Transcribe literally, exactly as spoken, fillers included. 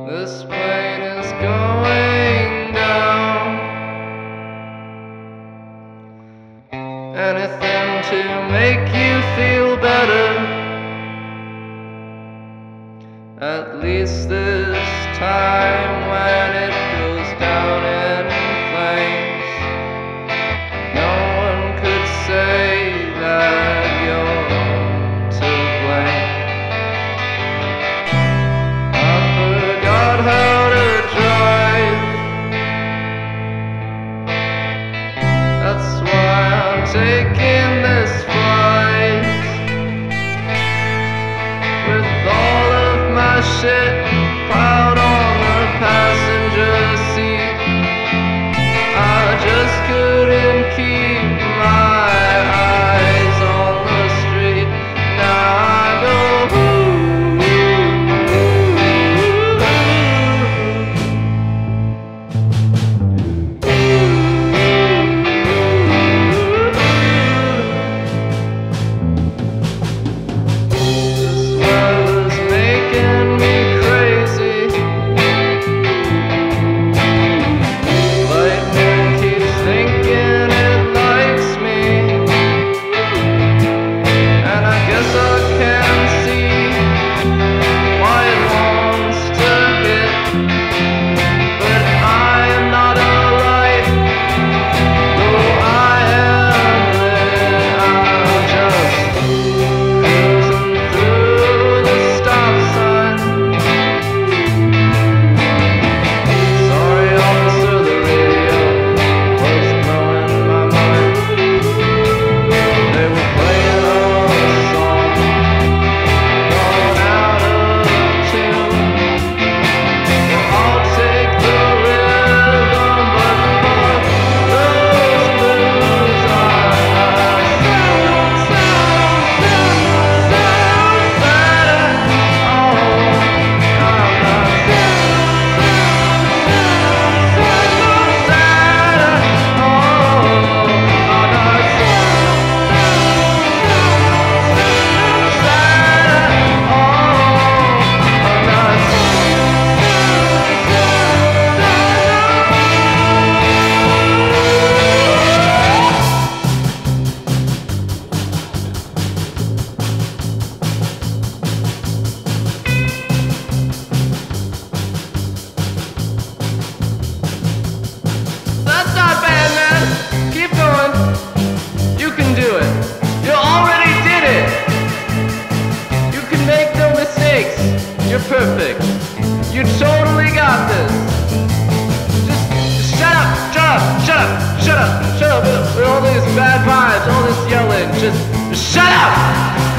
This plane is going down. Anything to make you feel better. At least this time when it goes down in flames, no one could say that you're to blame. I forgot how to drive. That's why I'm taking this flight with all of my shit piled on the passenger seat. I just couldn't keep my eyes on the street. Now I go ooh, this weather's making me crazy. Lightning keeps thinking it likes me, and I guess I can see why it wants to hit. But I am not alive, though I am lit. I'm just cruising through the stop sign. Sorry, officer, the radio was blowing my mind. They were playing a song gone out of tune. Well, I'll take the rhythm, but fuck those blues. I sound, sound, sound, sound better. Oh, I'm not sound, sound, sound, sound sadder. Oh, I'm not sound, sound, sound sadder. Oh, I'm not sound, That's not bad, man. Keep going. You can do it. You already did it. You can make no mistakes. You're perfect. You totally got this. Just, just shut up, shut up, shut up, shut up, shut up. With all these bad vibes, all this yelling. Just, just shut up.